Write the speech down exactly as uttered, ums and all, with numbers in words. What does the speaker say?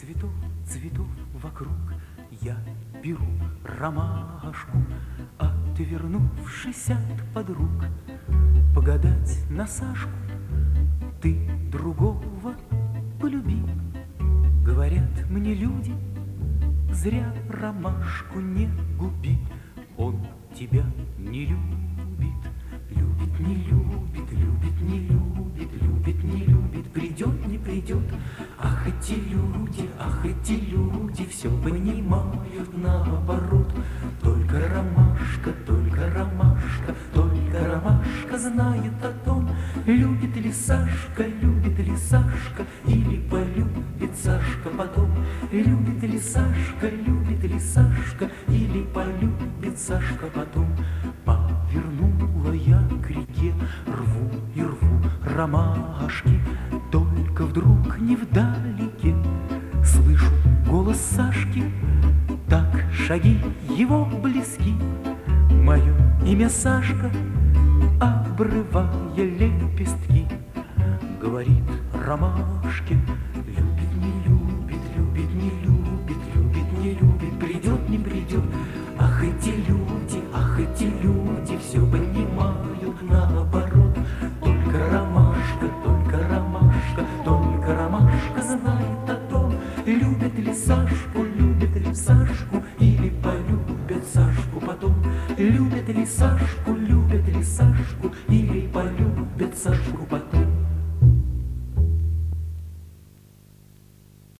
цветов, цветов вокруг я беру ромашку, отвернувшись от подруг, погадать на Сашку. Ты другого полюби, говорят мне люди, зря ромашку не губи. Он тебя не любит, любит, не любит, любит, не любит, любит, не любит, придет, не придет. Ах, эти люди, ах, эти люди все понимают наоборот. Только ромашка, только ромашка, только ромашка знает о том, любит ли Сашка, любит ли Сашка, или полюбит Сашка потом. Любит ли Сашка, любит ли Сашка, или полюбит Сашка потом. Повернула я к реке, рву и рву ромашки, только вдруг невдалеке слышу голос Сашки, так шаги его близки. Мое имя Сашка, обрывая лепестки, говорит ромашке: любит, не любит, любит, не любит, любит, не любит, придет, не придет. Ах, эти люди, ах, эти люди все понимают наоборот. Только ромашка, только ромашка, только ромашка знает о том, любит ли Сашку, любит ли Сашку, или полюбит Сашку потом. Любит ли Сашку, любит ли Сашку,